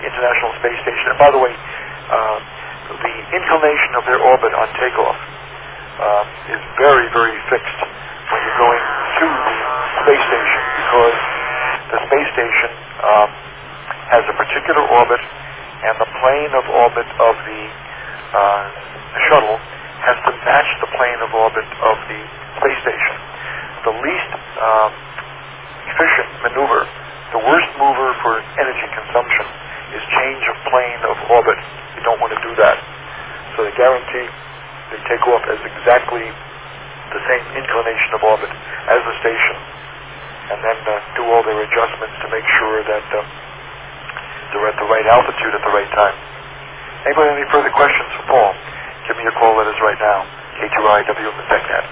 International Space Station. And by the way, the inclination of their orbit on takeoff is very, very fixed when you're going to the space station, because the space station has a particular orbit, and the plane of orbit of the shuttle has to match the plane of orbit of the space station. The least efficient maneuver, the worst mover for energy consumption, is change of plane of orbit. You don't want to do that. So they guarantee they take off as exactly the same inclination of orbit as the station, and then do all their adjustments to make sure that they're at the right altitude at the right time. Anybody have any further questions for Paul? Give me your call letters right now. K2IW and the TechNet.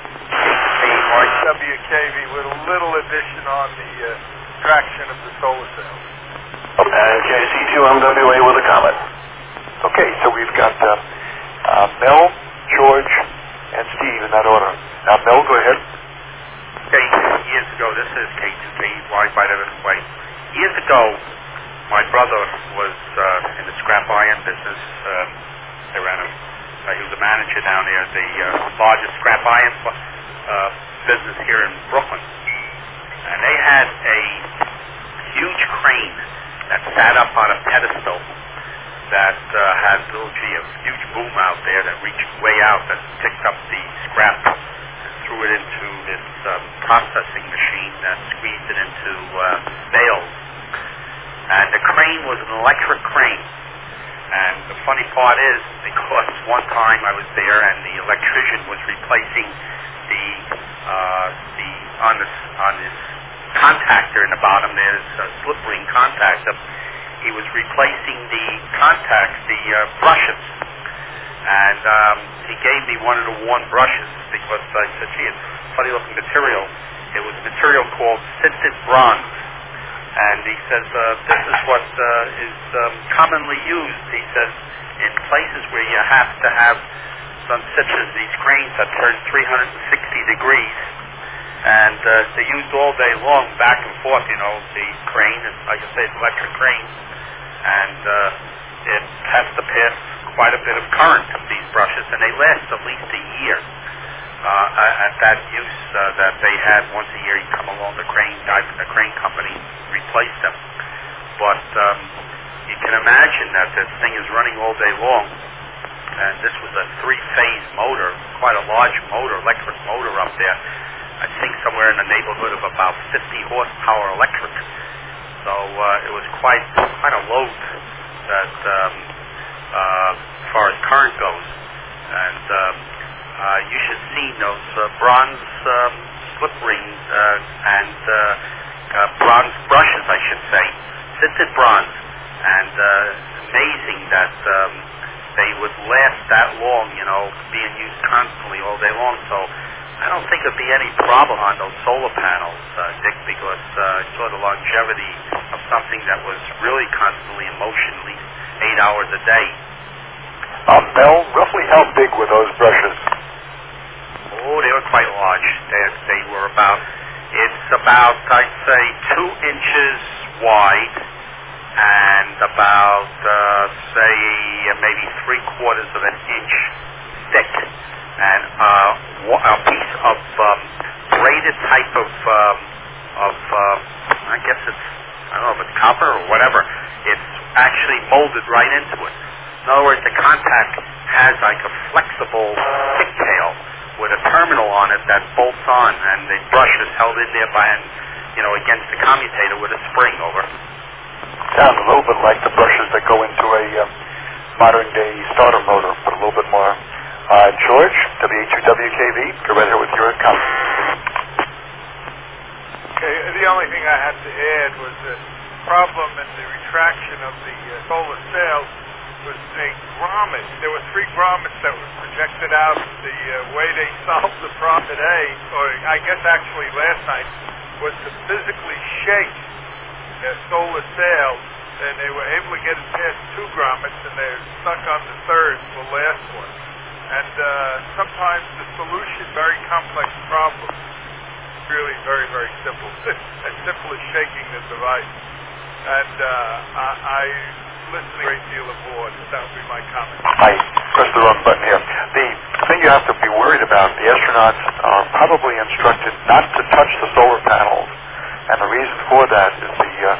WKV with a little addition on the traction of the solar cells. KC2MWA with a comment. Okay, so we've got Mel, George, and Steve in that order. Now, Mel, go ahead. Okay, years ago, this is K2KY by the way. Years ago, my brother was in the scrap iron business. He was a manager down there, the largest scrap iron business here in Brooklyn. And they had a huge crane that sat up on a pedestal that had literally a huge boom out there that reached way out, that picked up the scrap and threw it into this processing machine that squeezed it into bales. And the crane was an electric crane. And the funny part is, because one time I was there and the electrician was replacing on this contactor in the bottom, there's a slip ring contactor. He was replacing the contacts, the brushes. And he gave me one of the worn brushes because I said, gee, it's funny looking material. It was material called sintered bronze. And he says, this is what is commonly used. He says, in places where you have to have some such as these cranes that turn 360 degrees, and they're used all day long, back and forth, the crane, and like I say, it's electric crane, and it has to pass quite a bit of current of these brushes, and they last at least a year. At that use that they had once a year, you come along, the crane company replaced them. But you can imagine that this thing is running all day long, and this was a three-phase motor, quite a large motor, electric motor up there. I think somewhere in the neighborhood of about 50 horsepower electric. So it was quite a load that as far as current goes. And you should see those bronze slip rings and bronze brushes, I should say, sintered bronze. And amazing that they would last that long, being used constantly all day long. So I don't think there'd be any problem on those solar panels, Dick, because I saw the longevity of something that was really constantly in motion, at least 8 hours a day. Mel, roughly how big were those brushes? Oh, they were quite large. They were about, I'd say, 2 inches wide and about, say, maybe 3/4 of an inch thick. And a piece of braided type of I guess it's, I don't know if it's copper or whatever, it's actually molded right into it. In other words, the contact has like a flexible pigtail with a terminal on it that bolts on, and the brush is held in there by against the commutator with a spring over. Sounds a little bit like the brushes that go into a modern day starter motor, but a little bit more. George, W2WKV, go right here with your comment. Okay, the only thing I had to add was the problem in the retraction of the solar sails was a grommet. There were 3 grommets that were projected out. The way they solved the problem today, or I guess actually last night, was to physically shake the solar sails, and they were able to get it past 2 grommets, and they're stuck on the 3rd, the last one. And sometimes the solution, very complex problems, really very, very simple. As simple as shaking the device. and I listen a great deal aboard. That would be my comment. I pressed the wrong button here. The thing you have to be worried about, the astronauts are probably instructed not to touch the solar panels, and the reason for that is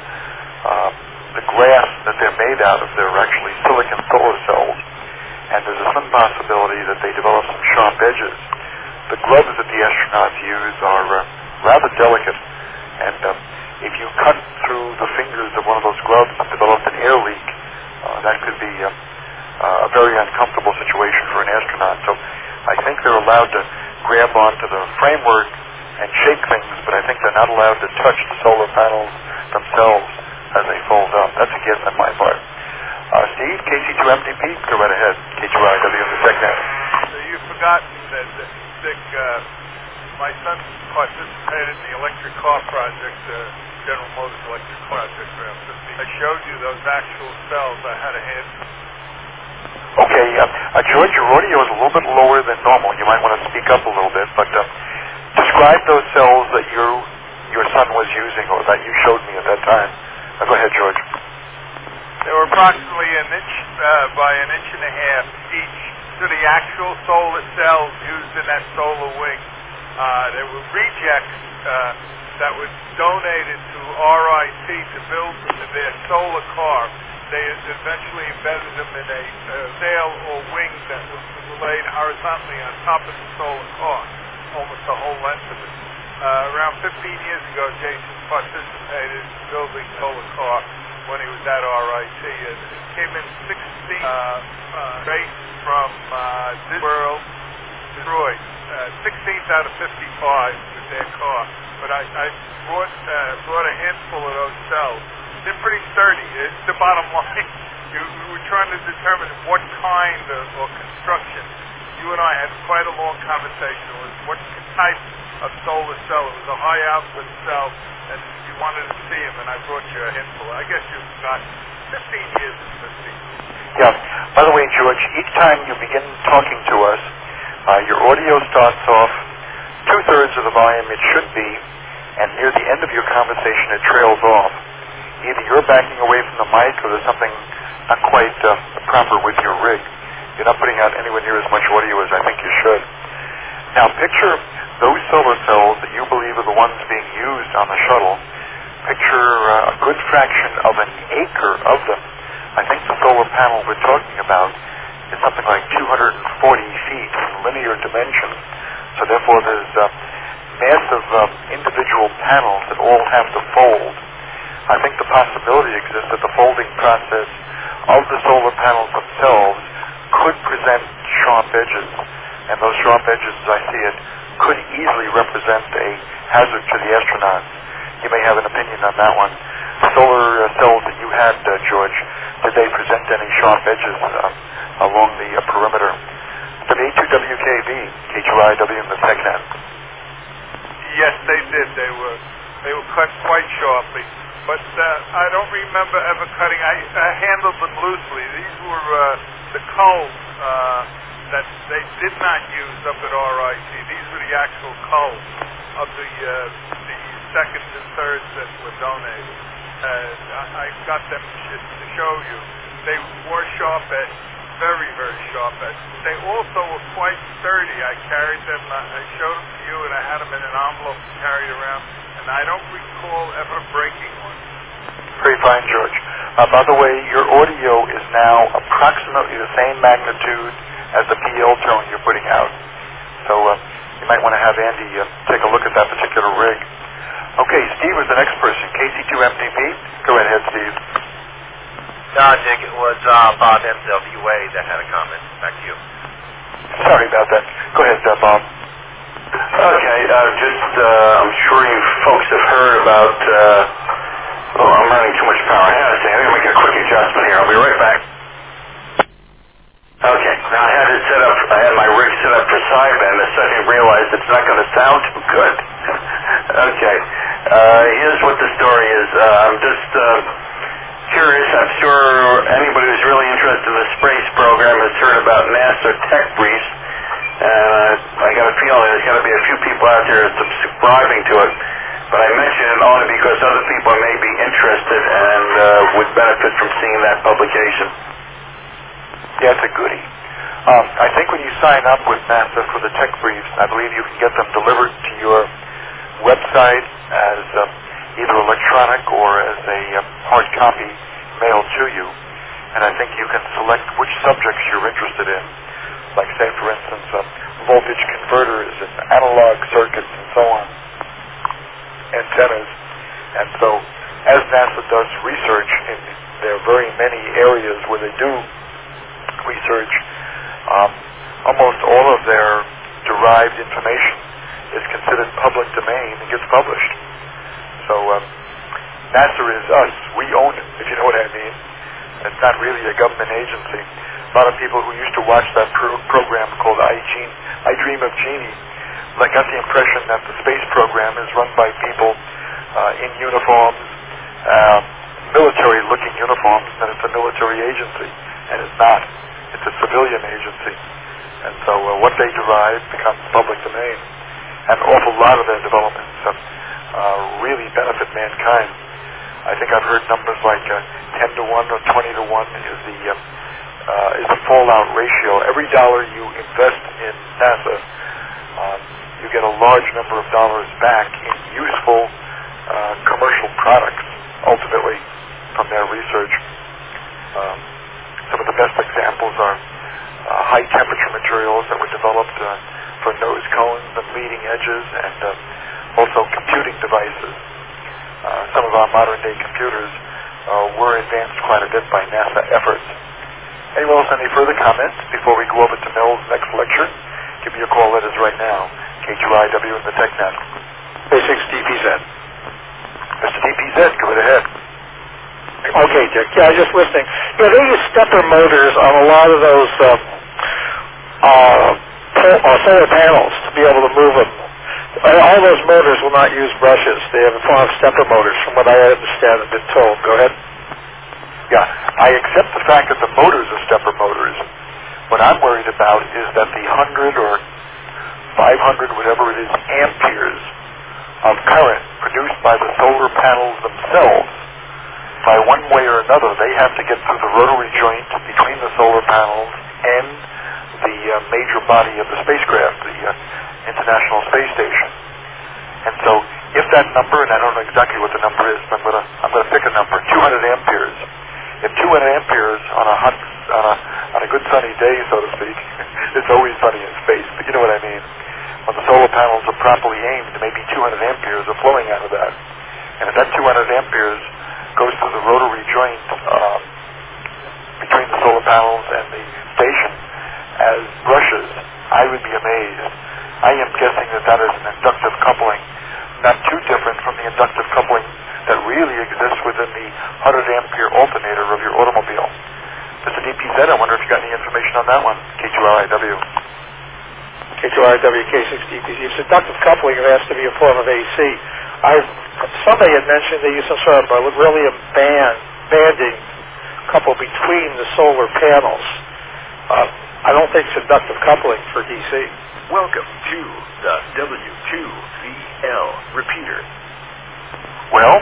the glass that they're made out of. They're actually silicon solar cells, and there's a slim possibility that they develop some sharp edges. The gloves that the astronauts use are rather delicate, and if you cut through the fingers of one of those gloves and develop an air leak, that could be a very uncomfortable situation for an astronaut. So I think they're allowed to grab onto the framework and shake things, but I think they're not allowed to touch the solar panels themselves as they fold up. That's a guess on my part. Steve, KC2MDP, go right ahead. KTYW in the TechNet. You've forgotten that, Dick, my son participated in the electric car project, General Motors electric car project around 50. I showed you those actual cells. I had a hand. Okay, George, your audio is a little bit lower than normal. You might want to speak up a little bit, but describe those cells that your son was using, or that you showed me at that time. Go ahead, George. They were approximately an inch by an inch and a half each. So the actual solar cells used in that solar wing. There were rejects that were donated to RIT to build their solar car. They eventually embedded them in a sail or wing that was laid horizontally on top of the solar car, almost the whole length of it. Around 15 years ago, Jason participated in building a solar car when he was at RIT. It came in 16 straight from Disney Detroit. 16th out of 55 with their car. But I brought a handful of those cells. They're pretty sturdy. It's the bottom line. We're trying to determine what kind of construction. You and I had quite a long conversation with what type of solar cell. It was a high output cell, and you wanted to see them, and I brought you a handful. I guess you've got 15 years and 15. Yeah. By the way, George, each time you begin talking to us, your audio starts off 2/3 of the volume it should be, and near the end of your conversation it trails off. Either you're backing away from the mic or there's something not quite proper with your rig. You're not putting out anywhere near as much audio as I think you should. Now picture those solar cells that you believe are the ones being used on the shuttle. Picture a good fraction of an acre of them. I think the solar panel we're talking about is something like 240 feet in linear dimension. So therefore there's massive individual panels that all have to fold. I think the possibility exists that the folding process of the solar panels themselves could present sharp edges. And those sharp edges, as I see it, could easily represent a hazard to the astronauts. You may have an opinion on that one. The solar cells that you had, George, did they present any sharp edges along the perimeter? W2WKB, KTYW in the TechNet. Yes, they did. They were cut quite sharply. But I don't remember ever cutting. I handled them loosely. These were the culls that they did not use up at RIT. These were the actual culls of the seconds and thirds that were donated. I got them to show you. They were sharp edged, very, very sharp edged. They also were quite sturdy. I carried them, I showed them to you, and I had them in an envelope to carry around, and I don't recall ever breaking one. Very fine, George. By the way, your audio is now approximately the same magnitude as the PL tone you're putting out. So you might want to have Andy take a look at that particular rig. Okay, Steve is the next person. KC2MDP. Go ahead, Steve. Dick, it was Bob MWA that had a comment. Back to you. Sorry about that. Go ahead, Bob. Okay, I'm sure you folks have heard about, I'm running too much power. Hang on a second. I'm going to make a quick adjustment here. I'll be right back. Okay, now I had my rig set up for sideband. The second I realized it's not going to sound too good. Okay, here's what the story is. I'm just curious. I'm sure anybody who's really interested in the space program has heard about NASA Tech Briefs. And I got a feeling there's got to be a few people out there subscribing to it. But I mention it only because other people may be interested and would benefit from seeing that publication. Yeah, it's a goodie. I think when you sign up with NASA for the tech briefs, I believe you can get them delivered to your website as either electronic or as a hard copy mailed to you. And I think you can select which subjects you're interested in, like, say, for instance, voltage converters and analog circuits and so on, antennas. And so, as NASA does research in their very many areas where they do research, almost all of their derived information is considered public domain and gets published. So NASA is us. We own it, if you know what I mean. It's not really a government agency. A lot of people who used to watch that program called I Dream of Jeannie, got the impression that the space program is run by people in uniforms, military-looking uniforms, and it's a military agency. And it's not. It's a civilian agency. And so what they derive becomes public domain. And an awful lot of their developments really benefit mankind. I think I've heard numbers like 10 to 1 or 20 to 1 is the fallout ratio. Every dollar you invest in NASA, you get a large number of dollars back in useful commercial products, ultimately, from their research. Some of the best examples are high-temperature materials that were developed for nose cones and leading edges, and also computing devices. Some of our modern-day computers were advanced quite a bit by NASA efforts. Anyone else have any further comments before we go over to Mel's next lecture? Give me your call letters right now. K2IW and the TechNet. K6 DPZ. Mr. DPZ, go right ahead. Okay, Dick. Yeah, I was just listening. Yeah, they use stepper motors on a lot of those solar panels to be able to move them. All those motors will not use brushes. They have a form of stepper motors, from what I understand and been told. Go ahead. Yeah, I accept the fact that the motors are stepper motors. What I'm worried about is that the 100 or 500, whatever it is, amperes of current produced by the solar panels themselves, by one way or another, they have to get through the rotary joint between the solar panels and the major body of the spacecraft, the International Space Station. And so, if that number, and I don't know exactly what the number is, but I'm going to pick a number, 200 amperes. If 200 amperes on a good sunny day, so to speak, it's always sunny in space, but you know what I mean. When the solar panels are properly aimed, maybe 200 amperes are flowing out of that. And if that 200 amperes goes through the rotary joint between the solar panels and the station as brushes, I would be amazed. I am guessing that is an inductive coupling, not too different from the inductive coupling that really exists within the 100 ampere alternator of your automobile. Mr. DPZ, I wonder if you got any information on that one. K2RIW. K2RIW, K6 DPZ. It's inductive coupling. It has to be a form of AC. Somebody had mentioned they use some sort of beryllium banding couple between the solar panels. I don't think it's inductive coupling for DC. Welcome to the W2VL repeater. Well,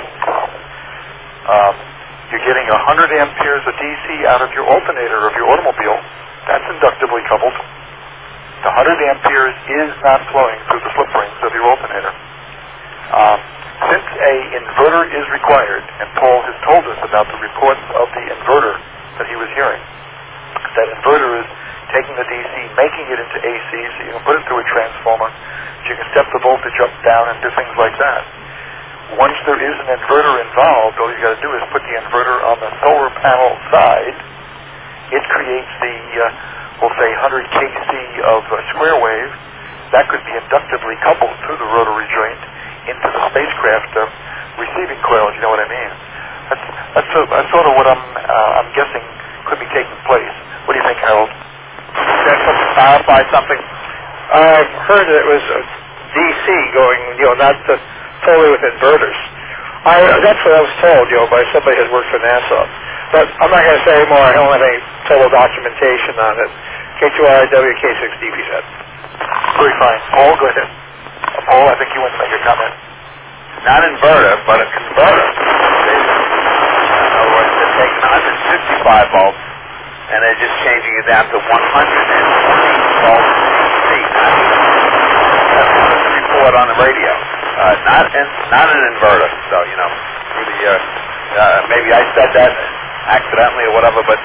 you're getting 100 amperes of DC out of your alternator of your automobile. That's inductively coupled. The 100 amperes is not flowing through the slip rings of your alternator. Since a inverter is required, and Paul has told us about the reports of the inverter that he was hearing, that inverter is taking the DC, making it into AC, so you can put it through a transformer, so you can step the voltage up, down, and do things like that. Once there is an inverter involved, all you got to do is put the inverter on the solar panel side. It creates the, we'll say, 100 kC of square wave. That could be inductively coupled through the rotary joint into the spacecraft receiving coil, if you know what I mean. That's sort of what I'm guessing could be taking place. What do you think, Harold? That's to clarify something. I've heard that it was DC going, not totally with inverters. That's what I was told, by somebody who had worked for NASA. But I'm not going to say any more. I don't have any total documentation on it. K2RIW, K6 DPZ. Very fine. Paul, go ahead. Paul, I think you want to make a comment. not inverter, but a converter. In other words, they're taking 155 volts and they're just changing it down to 120 volts DC. That's what was reported on the radio. Not an inverter. So, through the, maybe I said that accidentally or whatever, but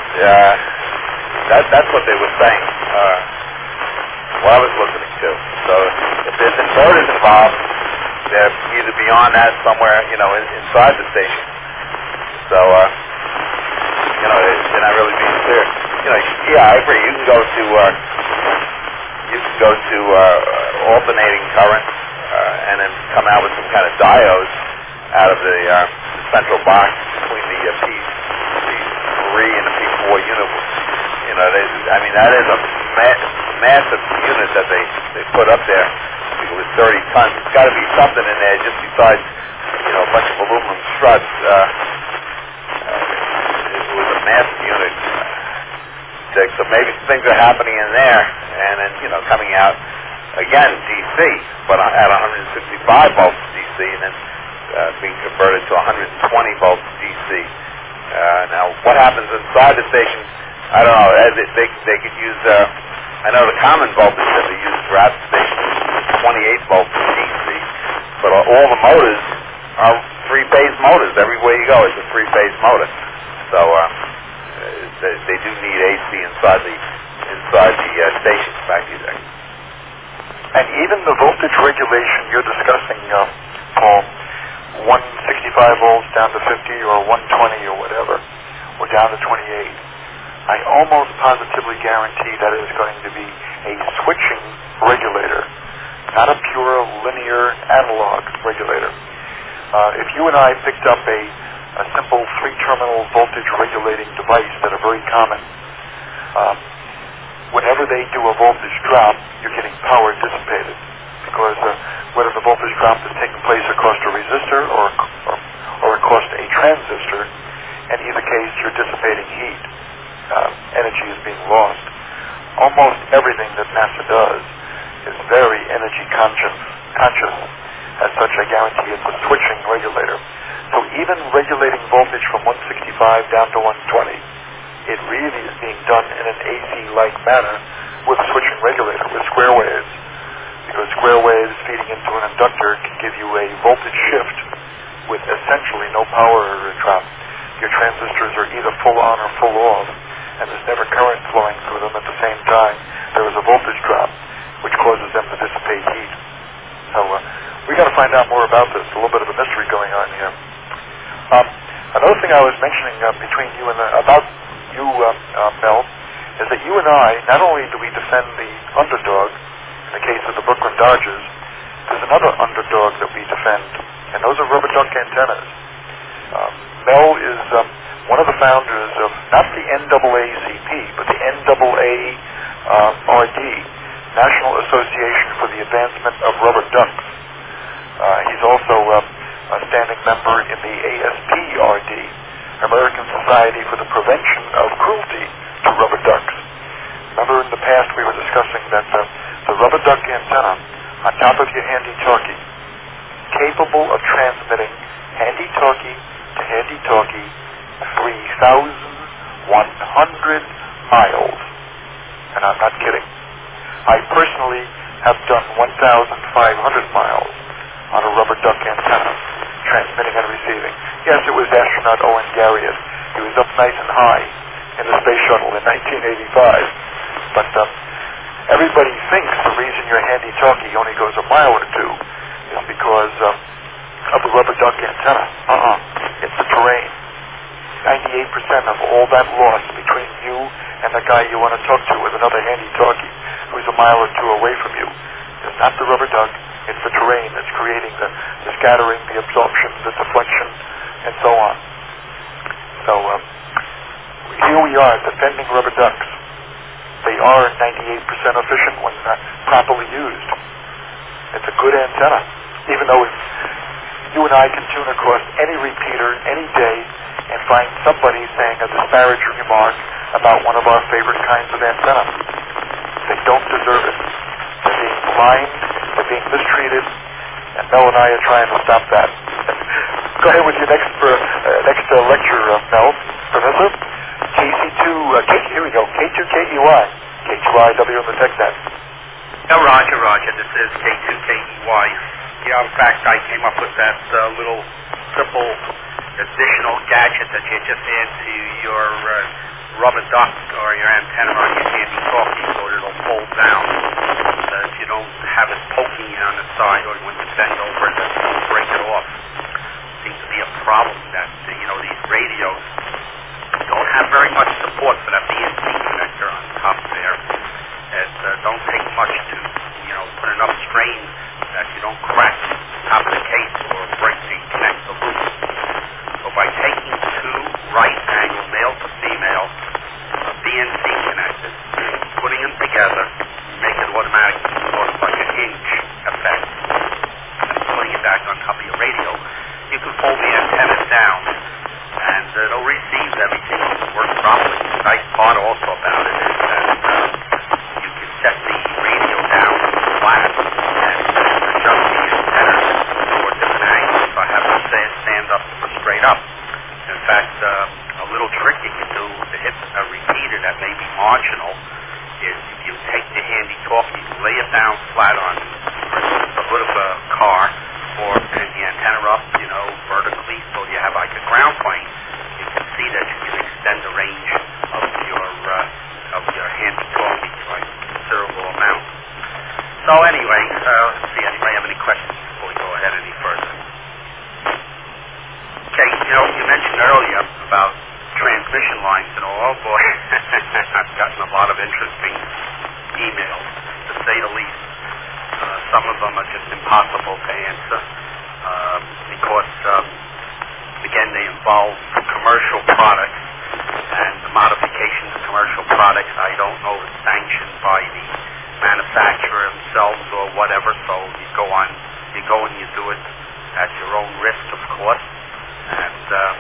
that's what they were saying. What I was listening to. So if there's inverters involved, they're either beyond that somewhere, inside the station. So, they're not really being clear. Yeah, I agree. You can go to alternating current and then come out with some kind of diodes out of the central box between the P3 and the P4 unit. That is a massive unit that they put up there. I think it was 30 tons. It's got to be something in there just besides, a bunch of aluminum struts. It was a massive unit. So maybe things are happening in there, and then coming out again DC, but at 165 volts DC, and then being converted to 120 volts DC. Now, what happens inside the station? I don't know. They could use. I know the common voltage that they use throughout the station is 28 volts DC, but all the motors are three-phase motors. Everywhere you go, it's a three-phase motor. So they do need AC inside the station. Back to you there. And even the voltage regulation you're discussing, Paul, 165 volts down to 50 or 120 or whatever, or down to 28. I almost positively guarantee that it is going to be a switching regulator, not a pure linear analog regulator. If you and I picked up a simple 3-terminal voltage regulating device that are very common, whenever they do a voltage drop, you're getting power dissipated, because whether the voltage drop is taking place across a resistor or across a transistor, in either case you're dissipating heat. Energy is being lost. Almost everything that NASA does is very energy conscious. As such, I guarantee it's a switching regulator. So even regulating voltage from 165 down to 120, it really is being done in an AC-like manner with a switching regulator, with square waves. Because square waves feeding into an inductor can give you a voltage shift with essentially no power drop. Your transistors are either full on or full off, and there's never current flowing through them at the same time. There is a voltage drop, which causes them to dissipate heat. So we got to find out more about this. A little bit of a mystery going on here. Another thing I was mentioning between you and Mel, is that you and I, not only do we defend the underdog in the case of the Brooklyn Dodgers, there's another underdog that we defend, and those are rubber duck antennas. Mel is one of the founders of not the NAACP, but the NAARD, National Association for the Advancement of Rubber Ducks. He's also a standing member in the ASPRD, American Society for the Prevention of Cruelty to Rubber Ducks. Remember in the past we were discussing that the rubber duck antenna on top of your handy-talkie, capable of transmitting handy-talkie to handy-talkie 3,100 miles. And I'm not kidding. I personally have done 1,500 miles on a rubber duck antenna, transmitting and receiving. Yes, it was astronaut Owen Garriott. He was up nice and high in the space shuttle in 1985. But everybody thinks the reason your handy-talkie only goes a mile or two is because of the rubber duck antenna. It's the terrain. 98% of all that loss between you and the guy you want to talk to with another handy-talkie who's a mile or two away from you is not the rubber duck, it's the terrain that's creating the scattering, the absorption, the deflection, and so on. So here we are defending rubber ducks. They are 98% efficient when properly used. It's a good antenna, even though you and I can tune across any repeater any day and find somebody saying a disparaging remark about one of our favorite kinds of antenna. They don't deserve it. They're being blind, they're being mistreated, And Mel and I are trying to stop that. Go ahead with your next lecture, Mel. Professor? Here we go, K2KEY. KTYW on the TechNet. Yeah, Roger. This is K2KEY. Yeah, in fact, I came up with that little simple additional gadget that you just add to your rubber duck or your antenna on your handy-talkie so that it'll fold down so that you don't have it poking you on the side or when you bend over it, that you break it off. Seems to be a problem that, these radios don't have very much support for that BNC connector on top there. It don't take much to, put enough strain that you don't crack the top of the case or connect the loop. So by taking two right-angle male-to-female BNC connectors, putting them together, make it automatically sort of like a hinge effect, and putting it back on top of your radio, you can fold the antenna down and it'll receive everything and work properly. The nice part also about it is that you can set the radio down flat and adjust the antenna for different angles. So I have to say it stand up or straight up. In fact, a little trick you can do to hit a repeater that may be marginal is if you take the handy-talkie, lay it down flat on the hood of a car or the antenna up, vertically, so you have like a ground plane. You can see that you can extend the range of your handy-talkie by a considerable amount. So anyway, let's see, anybody have any questions before we go ahead any further? Okay, you mentioned earlier about transmission lines and all. Oh boy, I've gotten a lot of interesting emails, to say the least. Some of them are just impossible to answer because, again, they involve commercial products and the modifications of commercial products. I don't know if it's sanctioned by the manufacturer themselves or whatever, so you go and you do it at your own risk, of course. And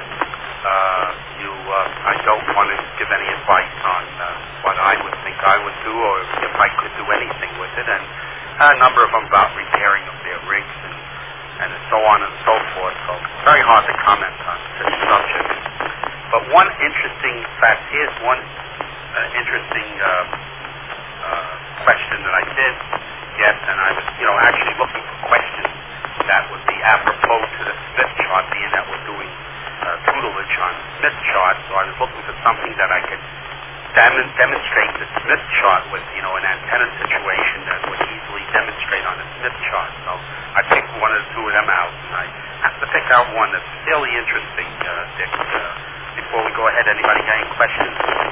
I don't want to give any advice on what I would think I would do or if I could do anything with it. And a number of them about repairing of their rigs and so on and so forth. So it's very hard to comment on such a subject. But one interesting fact, here's one interesting question that I did get, and I was, actually looking for questions that would be apropos to the Smith chart, being that we're doing tutelage on the Smith chart. So I was looking for something that I could demonstrate the Smith chart with, an antenna situation that would easily demonstrate on the Smith chart. So I picked one or two of them out, and I have to pick out one that's fairly interesting, Dick. Before we go ahead, anybody got any questions?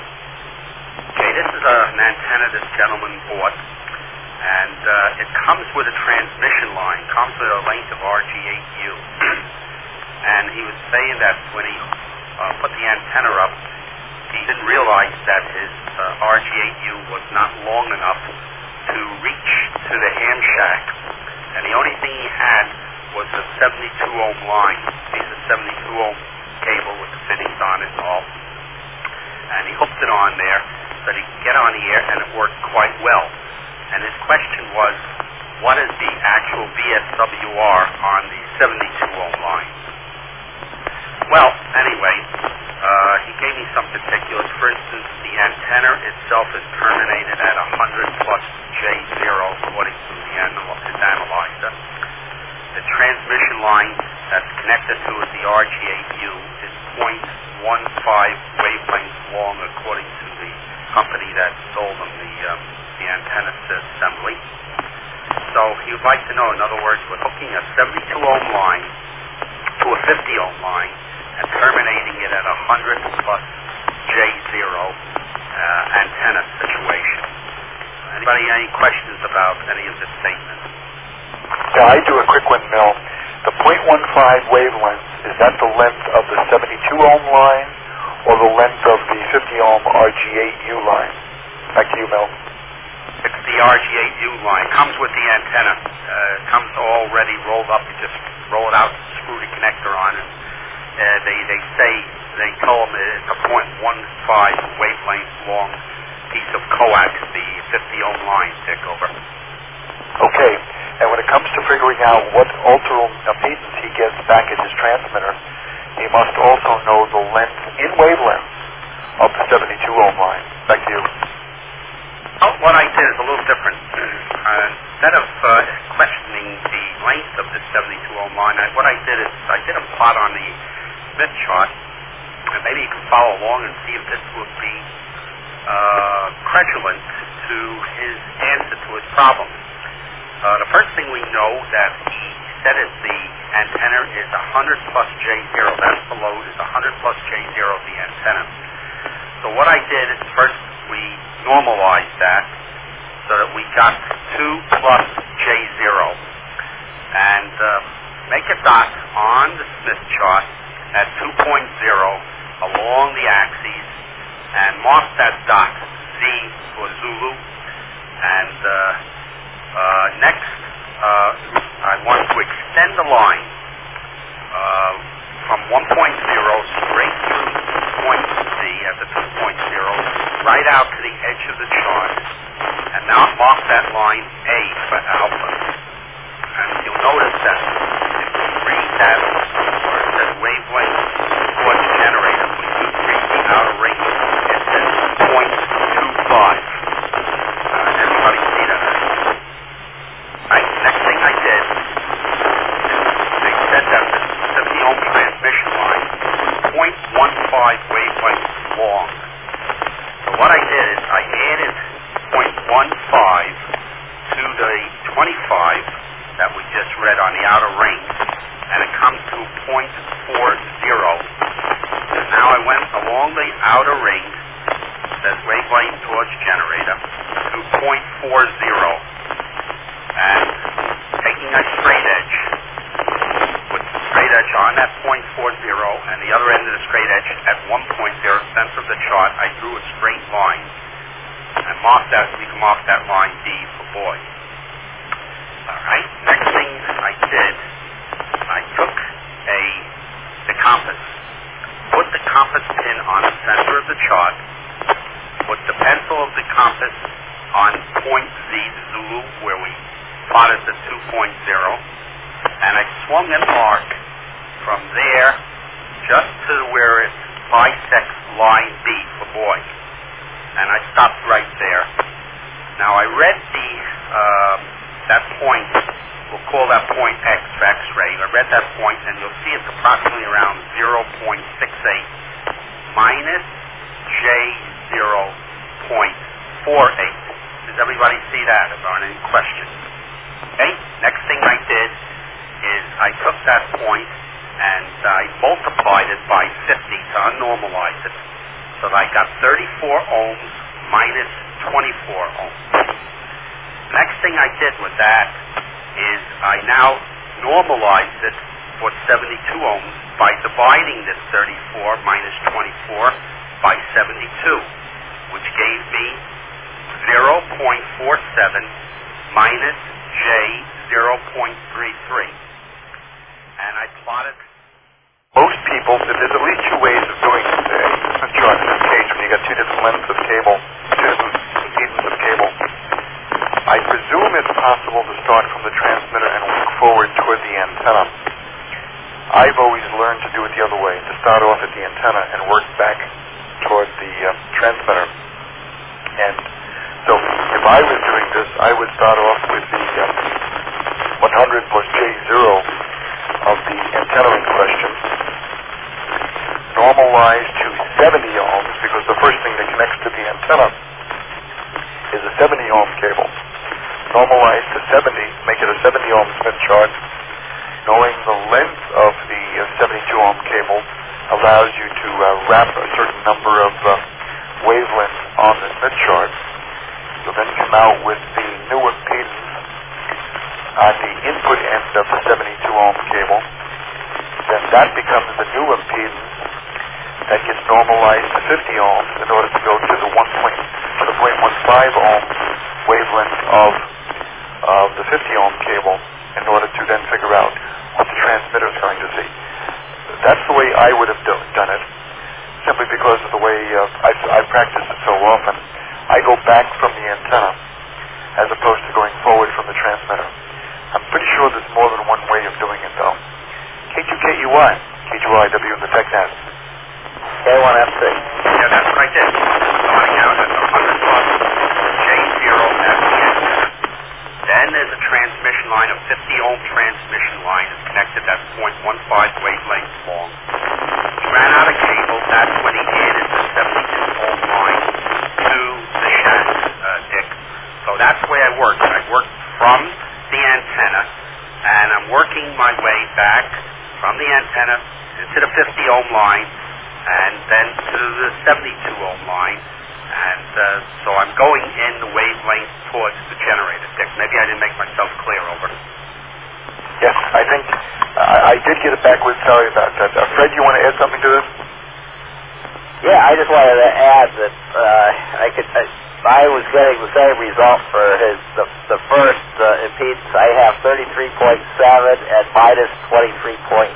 Okay, this is an antenna this gentleman bought, and it comes with a transmission line, comes with a length of RG8U. And he was saying that when he put the antenna up, he didn't realize that his RG8U was not long enough to reach to the ham shack, and the only thing he had was a 72-ohm line, a piece of 72-ohm cable with the fittings on it and all, and he hooked it on there so that he could get on the air, and it worked quite well. And his question was, what is the actual VSWR on the 72-ohm line? Well, anyway, he gave me some particulars. For instance, the antenna itself is terminated at 100 plus J0 according to his analyzer. The transmission line that's connected to the RG8U is 0.15 wavelengths long according to the company that sold him the antenna assembly. So he would like to know, in other words, we're hooking a 72-ohm line to a 50-ohm line and terminating it at 100 plus J0 antenna situation. Anybody any questions about any of this statement? Yeah, I do a quick one, Mel. The 0.15 wavelength, is that the length of the 72-ohm line or the length of the 50-ohm RG8U line? Back to you, Mel. It's the RG8U line. It comes with the antenna. It comes already rolled up. You just roll it out, screw the connector on, and they told him it's a 0.15 wavelength long piece of coax, the 50-ohm line, Dick, over. Okay. And when it comes to figuring out what ultimate impedance he gets back at his transmitter, he must also know the length in wavelengths of the 72 ohm line. Back to you. Oh, what I did is a little different. Instead of questioning the length of the 72 ohm line, what I did is I did a plot on the Smith chart, and maybe you can follow along and see if this would be credulent to his answer to his problem. The first thing we know that he said is the antenna is 100 plus J0. That's the load, is 100 plus J0 of the antenna. So what I did is first we normalized that so that we got 2 plus J0 and make a dot on the Smith chart at 2.0 along the axes and mark that dot Z for Zulu. And next I want to extend the line from 1.0 straight through point Z at the 2.0 right out to the edge of the chart. And now mark that line A for alpha. And you'll notice that if we read that, where it says wavelength towards generator, when you read the outer ring, it says 0.25. Everybody see that? Right. Next thing I did is they said that the 70 ohm transmission line was 0.15 wavelengths long. So what I did is I added 0.15 to the 25 that we just read on the outer ring, and it comes to 0.40. And now I went along the outer ring, says wavelength towards generator, to 0.40. And taking a straight edge, with the straight edge on that 0.40 and the other end of the straight edge at 1.0, center of the chart, I drew a straight line. And mark that, we can mark that line D for boy. Alright, next thing I did, I took the compass, put the compass pin on the center of the chart, put the pencil of the compass on point Z, Zulu, where we plotted the 2.0, and I swung an arc from there just to where it bisects line B for boy. And I stopped right there. Now I read that point, we'll call that point X for X-ray. I read that point, and you'll see it's approximately around 0.68 minus J0.48. Does everybody see that? If there aren't any questions. Okay, next thing I did is I took that point and I multiplied it by 50 to unnormalize it. So that I got 34 ohms minus 24 ohms. Next thing I did with that is I now normalized it for 72 ohms by dividing this 34 minus 24 by 72, which gave me 0.47 minus J0.33. And I plotted. Most people, there's at least two ways of doing a chart in this case when you got two different lengths of cable, two different impedance of cable. I presume it's possible to start from the transmitter and work forward toward the antenna. I've always learned to do it the other way, to start off at the antenna and work back toward the transmitter. And so if I was doing this, I would start off with the 100 plus J0 of the antenna in question, normalize to 70 ohms, because the first thing that connects to the antenna is a 70 ohm cable. Normalize to 70, make it a 70 ohm Smith chart. Knowing the length of the 72 ohm cable allows you to wrap a certain number of wavelengths on the Smith chart. You'll then come out with the new impedance on the input end of the 72 ohm cable. Then that becomes the new impedance that gets normalized to 50 ohms in order to go to the 0.15 ohm wavelength of the 50 ohm cable in order to then figure out what the transmitter is going to see. That's the way I would have done it, simply because of the way I practice it so often. I go back from the antenna as opposed to going forward from the transmitter. sure there's more than one way of doing it, though. K2KEY, KGYW in the TechNet. K1FC. Yeah, that's what I did. Starting out at the 100 plus J0 at the antenna. Then there's a transmission line, a 50-ohm transmission line is connected at 0.15 wavelength long. He ran out of cable. That's when he added the 72-ohm line to the shack, Dick. So that's the way I worked. I worked from the antenna, and I'm working my way back from the antenna to the 50-ohm line, and then to the 72-ohm line. And so I'm going in the wavelength towards the generator, Dick. Maybe I didn't make myself clear, over. Yes, I think I did get it backwards. Sorry about that. Fred, you want to add something to this? Yeah, I just wanted to add that I was getting the same result for the first impedance. I have 33.7 and minus 23.9.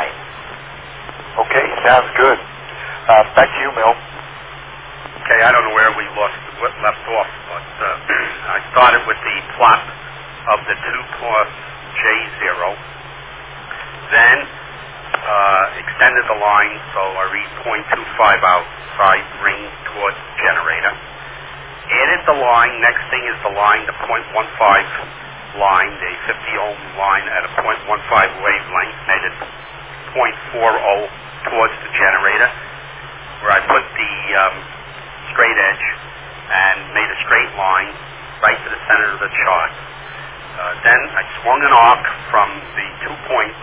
Okay, sounds good. Back to you, Mel. Okay, I don't know where we left off, but I started with the plot of the 2 plus J0, then extended the line, so I read 0.25 outside ring towards the generator. Added the line, next thing is the line, the 0.15 line, the 50-ohm line at a 0.15 wavelength, made it 0.40 towards the generator, where I put the straight edge and made a straight line right to the center of the chart. Then I swung an arc from the 2.0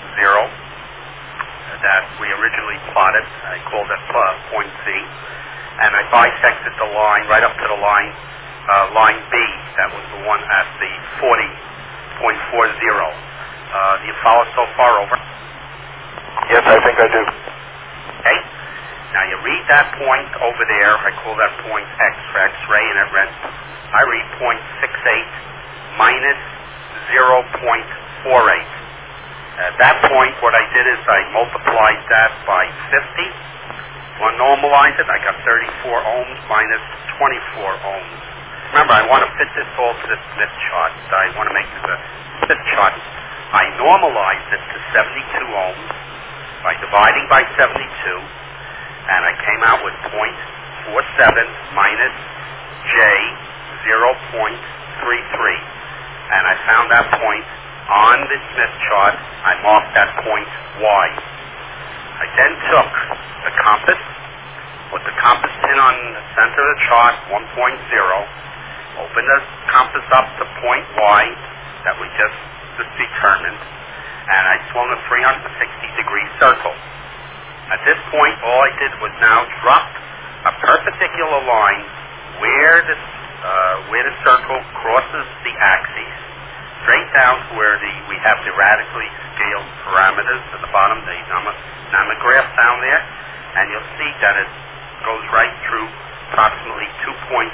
that we originally plotted. I called it point C, and I bisected the line right up to the line B. That was the one at the 40.40. Do you follow so far, over? Yes, I think I do. Okay. Now you read that point over there. I call that point X for X-ray, and it read, I read 0.68 minus 0.48. At that point, what I did is I multiplied that by 50. Well, normalize it. I got 34 ohms minus 24 ohms. Remember, I want to fit this all to the Smith chart. I want to make this a Smith chart. I normalized it to 72 ohms by dividing by 72, and I came out with 0.47 minus J 0.33. And I found that point on the Smith chart. I marked that point Y. I then took the compass, put the compass pin on the center of the chart, 1.0, opened the compass up to point Y that we just determined, and I swung a 360-degree circle. At this point, all I did was now drop a perpendicular line where the circle crosses the axis, straight down to where we have the radically scaled parameters at the bottom, the nomograph down there, and you'll see that it goes right through approximately 2.5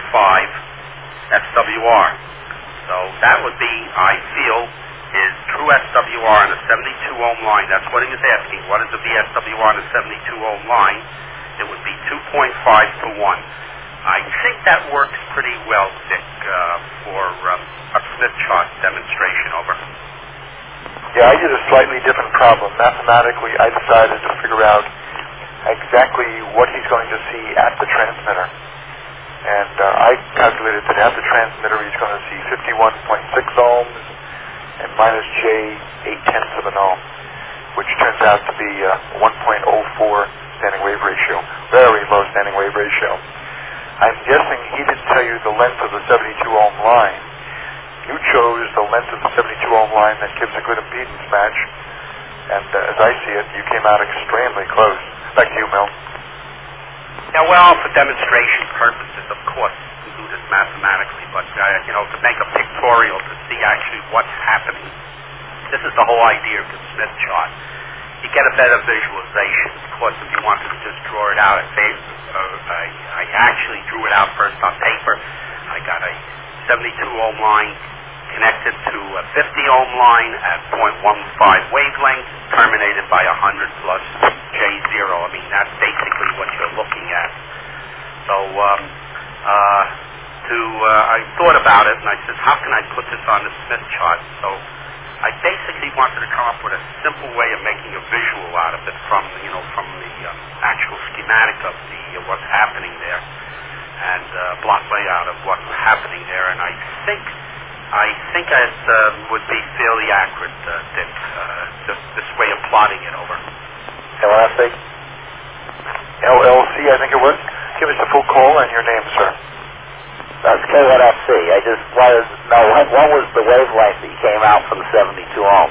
SWR. So that would be, I feel, is true SWR on a 72-ohm line. That's what he was asking. What is the VSWR on a 72-ohm line? It would be 2.5 to 1. I think that works pretty well, Dick, for a Smith chart demonstration, over. Yeah, I did a slightly different problem. Mathematically, I decided to figure out exactly what he's going to see at the transmitter. And I calculated that at the transmitter he's going to see 51.6 ohms and minus J 0.8 of an ohm, which turns out to be 1.04 standing wave ratio. Very low standing wave ratio. I'm guessing he didn't tell you the length of the 72-ohm line. You chose the length of the 72-ohm line that gives a good impedance match, and as I see it, you came out extremely close. Back to you, Mel. Yeah, well, for demonstration purposes, of course, we do this mathematically, but, to make a pictorial to see actually what's happening, this is the whole idea of the Smith chart. You get a better visualization. Of course, if you wanted to just draw it out, I actually drew it out first on paper. I got a 72-ohm line connected to a 50-ohm line at 0.15 wavelength, terminated by 100 plus J0. I mean, that's basically what you're looking at. So, I thought about it, and I said, how can I put this on the Smith chart? So I basically wanted to come up with a simple way of making a visual out of it from the actual schematic of what's happening there and block layout of what's happening there. And I think it would be fairly accurate, Dick, this way of plotting it over. LLC? LLC, I think it was. Give us a full call and your name, sir. That's K1FC. I just wanted to know what was the wavelength that you came out for the 72 ohms?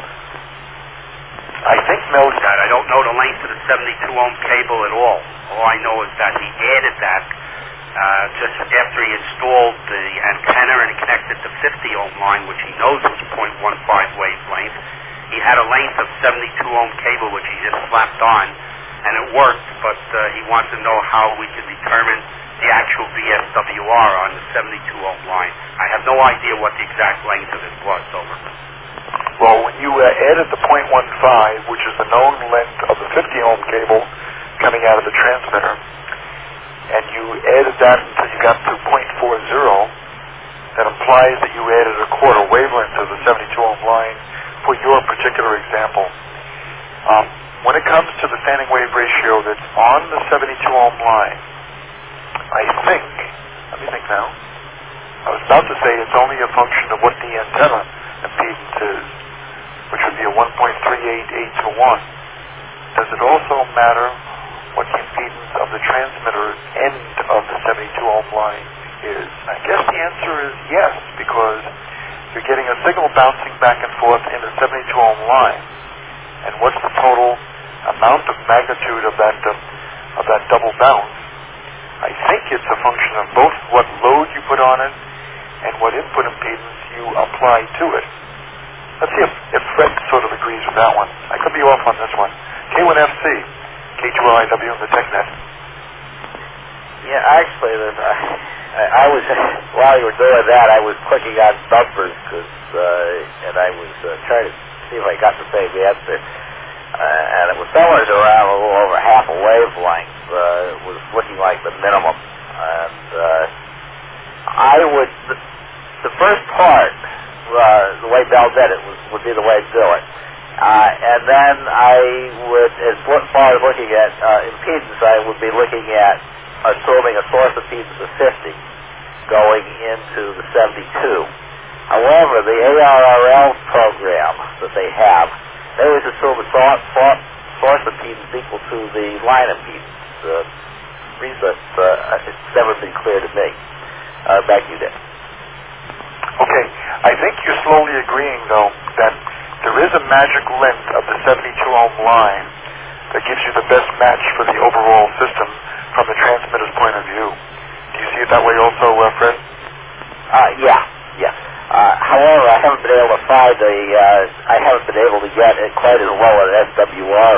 I think Mel said, I don't know the length of the 72 ohm cable at all. All I know is that he added that just after he installed the antenna and connected the 50 ohm line, which he knows was 0.15 wavelength. He had a length of 72 ohm cable, which he just slapped on, and it worked, but he wanted to know how we could determine the actual VSWR on the 72 ohm line. I have no idea what the exact length of it was, over. Well, when you added the 0.15, which is the known length of the 50 ohm cable coming out of the transmitter, and you added that until you got to 0.40, that implies that you added a quarter wavelength of the 72 ohm line for your particular example. When it comes to the standing wave ratio that's on the 72 ohm line, I think, let me think now, I was about to say it's only a function of what the antenna impedance is, which would be a 1.388 to 1. Does it also matter what the impedance of the transmitter end of the 72 ohm line is? I guess the answer is yes, because you're getting a signal bouncing back and forth in the 72 ohm line. And what's the total amount of magnitude of that double bounce? I think it's a function of both what load you put on it and what input impedance you apply to it. Let's see if Fred sort of agrees with that one. I could be off on this one. K1FC, K2RIW in the TechNet. Yeah, actually, I was, while you were doing that, I was clicking on numbers, and I was trying to see if I got the same answer. And it was somewhere around a little over half a wavelength. It was looking like the minimum. And the first part, the way Bell did it, would be the way to do it. And then I would, as far as looking at impedance, I would be looking at assuming a source impedance of 50 going into the 72. However, the ARRL program that they have, they always assume a source impedance equal to the line impedance. Reason it's never been clear to me. Back to you, Dick. Okay, I think you're slowly agreeing, though, that there is a magic length of the 72 ohm line that gives you the best match for the overall system from the transmitter's point of view. Do you see it that way also, Fred? Yeah. However, I haven't been able to find I haven't been able to get it quite as low an SWR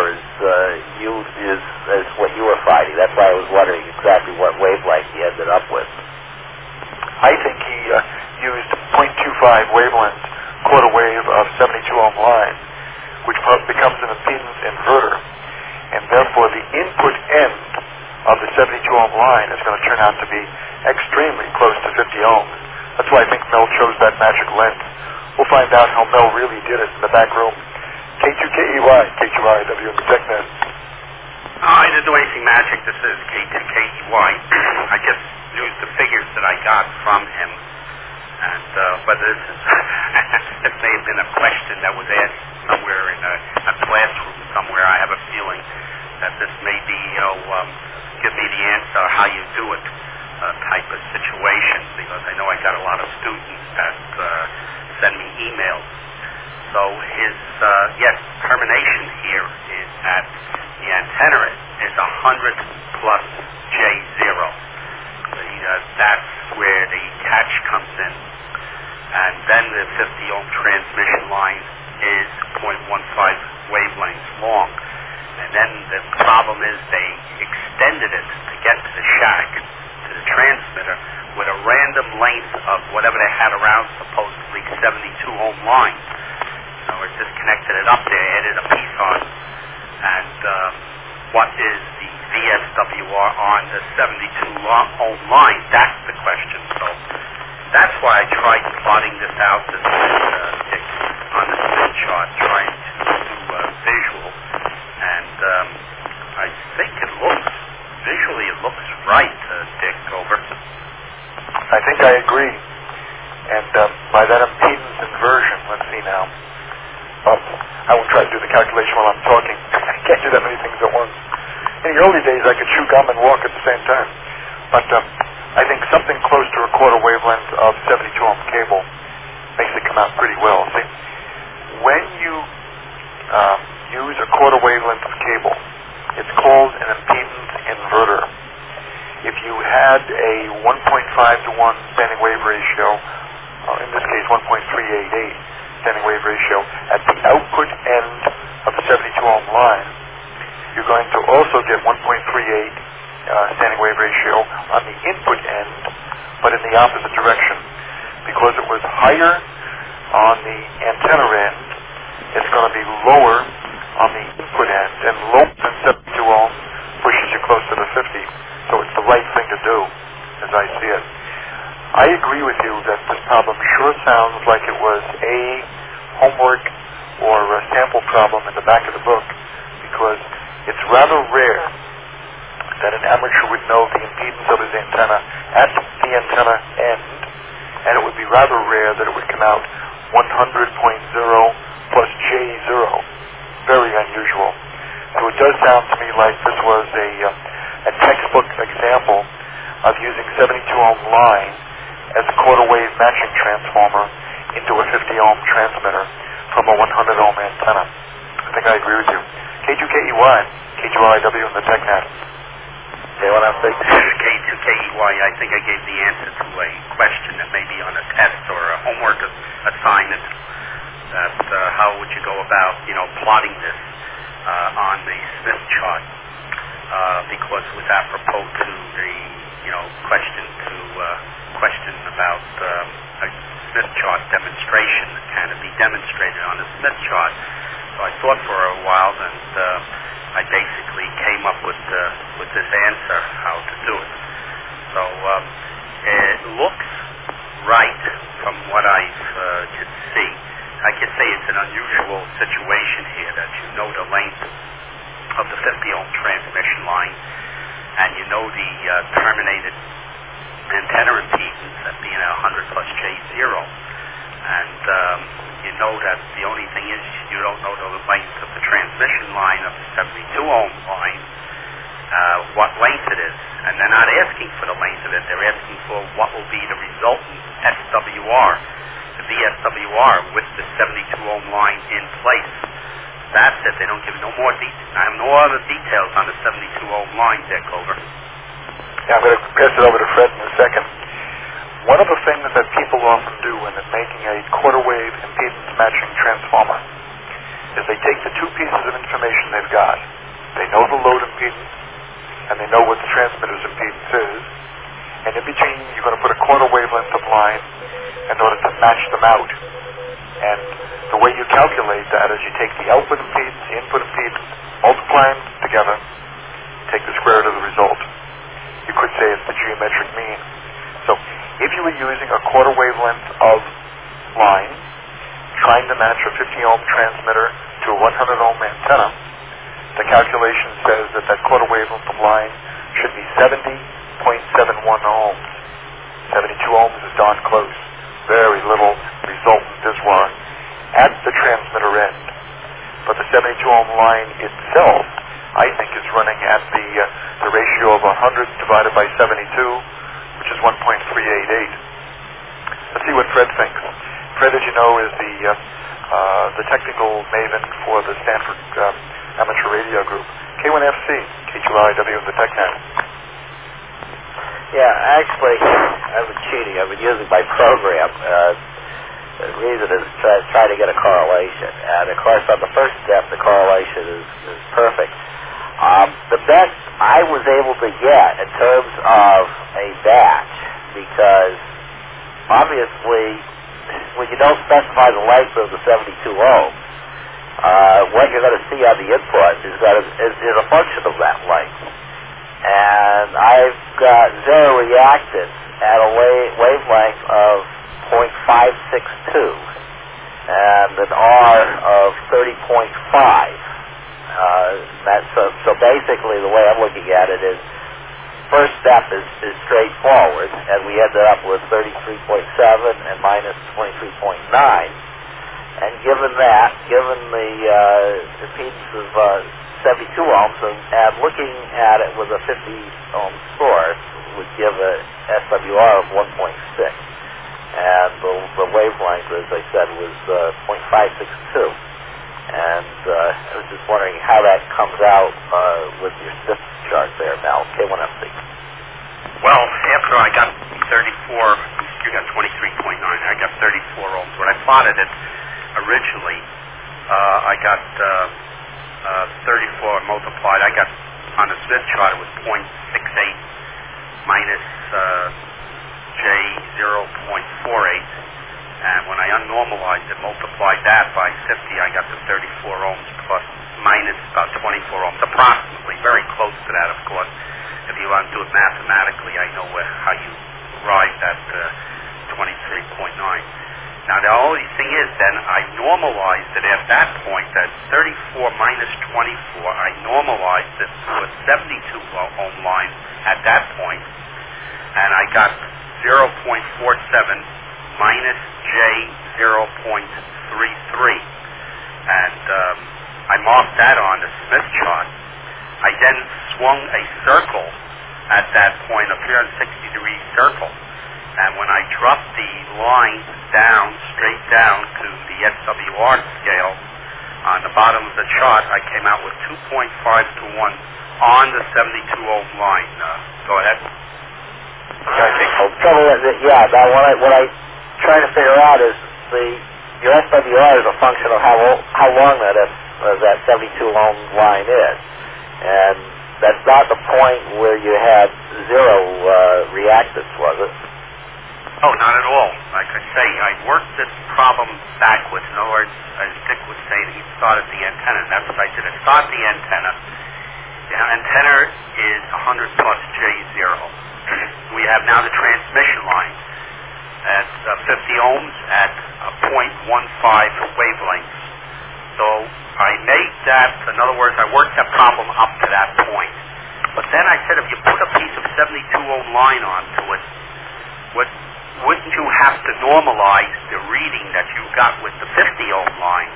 as what you were finding. That's why I was wondering exactly what wavelength he ended up with. I think he used 0.25 wavelength, quarter wave of 72 ohm line, which becomes an impedance inverter, and therefore the input end of the 72 ohm line is going to turn out to be extremely close to 50 ohms. That's why I think Mel chose that magic length. We'll find out how Mel really did it in the back room. K2KEY, K2RIW in the TechNet. I didn't do anything magic. This is K2KEY. I just used the figures that I got from him. And whether this is, this may have been a question that was asked somewhere in a classroom somewhere. I have a feeling that this may be, give me the answer how you do it type of situation, because I know I got a lot of students that send me emails. So his, termination here is that the antenna is 100 plus J0. That's where the catch comes in. And then the 50 ohm transmission line is 0.15 wavelengths long. And then the problem is they extended it to get to the shack, to the transmitter, with a random length of whatever they had around, supposedly 72 ohm line. So it just connected it up there, added a piece on. And what is the VSWR on the 72 ohm line? That's the question. So that's why I tried plotting this out on the chart trying to do visual, and I think it looks, visually it looks right, Dick, over. I think I agree. And by that impedance inversion, let's see now. I won't try to do the calculation while I'm talking. I can't do that many things at once. In the early days, I could chew gum and walk at the same time. But I think something close to a quarter wavelength of 72-ohm cable makes it come out pretty well. See, when you use a quarter wavelength of cable, it's called an impedance inverter. If you had a 1.5 to 1 standing wave ratio, in this case 1.388 standing wave ratio, at the output end of the 72-ohm line, you're going to also get 1.38 standing wave ratio on the input end, but in the opposite direction. Because it was higher on the antenna end, it's going to be lower on the input end, and lower than 72 ohms pushes you close to the 50. So it's the right thing to do, as I see it. I agree with you that this problem sure sounds like it was a homework or a sample problem in the back of the book, because it's rather rare that an amateur would know the impedance of his antenna at the antenna end, and it would be rather rare that it would come out 100.0 plus J0. Very unusual. So it does sound to me like this was a textbook example of using 72-ohm line as a quarter wave matching transformer into a 50-ohm transmitter from a 100-ohm antenna. I think I agree with you. K2KEY, KGYW in the TechNet. Okay, what I'm thinking. K2KEY, I think I gave the answer to a question that may be on a test or a homework assignment. That how would you go about, plotting this on the Smith chart? Because it was apropos to the, question about a Smith chart demonstration. Can it be demonstrated on a Smith chart? So I thought for a while, and I basically came up with this answer, how to do it. So it looks right from what I could see. I could say it's an unusual situation here that you know the length of the 50-ohm transmission line, and you know the terminated antenna impedance at being at 100 plus J0, and you know that the only thing is you don't know the length of the transmission line of the 72-ohm line, what length it is, and they're not asking for the length of it, they're asking for what will be the resultant SWR, the VSWR with the 72-ohm line in place. That's it. They don't give no more details. I have no other details on the 72-ohm line, Dick, over. Yeah, I'm going to pass it over to Fred in a second. One of the things that people often do when they're making a quarter wave impedance matching transformer is they take the two pieces of information they've got. They know the load impedance, and they know what the transmitter's impedance is, and in between you're going to put a quarter wavelength of line in order to match them out. And the way you calculate that is you take the output impedance, the input impedance, multiply them together, take the square root of the result. You could say it's the geometric mean. So if you were using a quarter wavelength of line, trying to match a 50-ohm transmitter to a 100-ohm antenna, the calculation says that that quarter wavelength of line should be 70.71 ohms. 72 ohms is darn close. Very little resultant diswar at the transmitter end. But the 72-ohm line itself, I think, is running at the ratio of 100 divided by 72, which is 1.388. Let's see what Fred thinks. Fred, as you know, is the technical maven for the Stanford Amateur Radio Group. K1FC, KGYW in the TechNet. Yeah, actually, I've been cheating. I've been using my program. The reason is try to get a correlation. And, of course, on the first step, the correlation is perfect. The best I was able to get in terms of a batch, because obviously when you don't specify the length of the 72 ohms, what you're going to see on the input is a function of that length. And I've got zero reactance at a wavelength of 0.562. and an R of 30.5. So basically the way I'm looking at it is, first step is straightforward, and we ended up with 33.7 and minus 23.9. And given the impedance of 72 ohms, and looking at it with a 50 ohm source would give a SWR of 1.6. And the wavelength, as I said, was 0.562. And I was just wondering how that comes out with your Smith chart there, Mel, K1MC. Well, after I got 34, you got 23.9, I got 34 ohms. When I plotted it originally, I got 34 multiplied. I got, on the Smith chart, it was 0.68 minus J 0.48. And when I unnormalized it, multiplied that by 50, I got to 34 ohms plus minus about 24 ohms, approximately, very close to that, of course. If you want to do it mathematically, I know how you arrived at 23.9. Now, the only thing is, then, I normalized it at that point, that 34 minus 24, I normalized it to a 72 ohm line at that point, and I got 0.47 minus J 0.33, and I marked that on the Smith chart. I then swung a circle at that point, a 360-degree circle, and when I dropped the line down, straight down to the SWR scale on the bottom of the chart, I came out with 2.5 to 1 on the 72 ohm line. Go ahead. What I trying to figure out is your SWR is a function of how long that 72 ohm line is, and that's not the point where you had zero reactance, was it? Oh, not at all. Like I say, I worked this problem backwards. In other words, as Dick was saying, he started the antenna, and that's what I did. I started the antenna. The antenna is 100 plus J0. We have now the transmission line at 50 ohms at 0.15 wavelengths. So I made that, in other words, I worked that problem up to that point. But then I said, if you put a piece of 72 ohm line onto it, wouldn't you have to normalize the reading that you got with the 50 ohm line?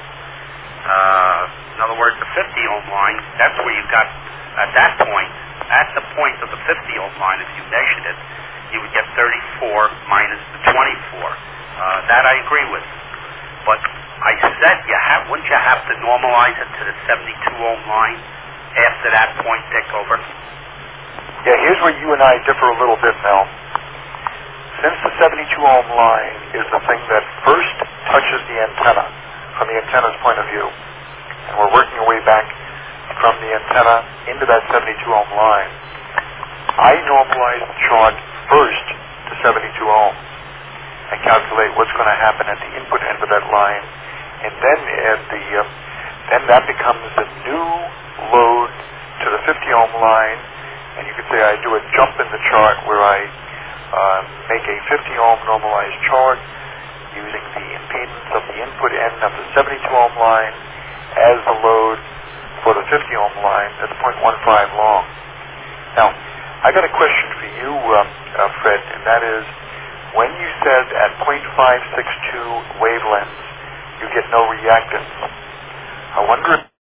In other words, the 50 ohm line, that's where you got, at that point, at the point of the 50 ohm line, if you measured it, you would get 34 minus the 24. That I agree with. But I said, wouldn't you have to normalize it to the 72 ohm line after that point, Dick, over? Yeah, here's where you and I differ a little bit, Mel. Since the 72 ohm line is the thing that first touches the antenna, from the antenna's point of view, and we're working our way back from the antenna into that 72 ohm line, I normalize the chart first to 72 ohm and calculate what's going to happen at the input end of that line, and then then that becomes the new load to the 50 ohm line, and you could say I do a jump in the chart where I make a 50 ohm normalized chart using the impedance of the input end of the 72 ohm line as the load for the 50 ohm line. That's 0.15 long. Now, I got a question for you, Fred, and that is, when you said at 0.562 wavelengths you get no reactance, I wonder if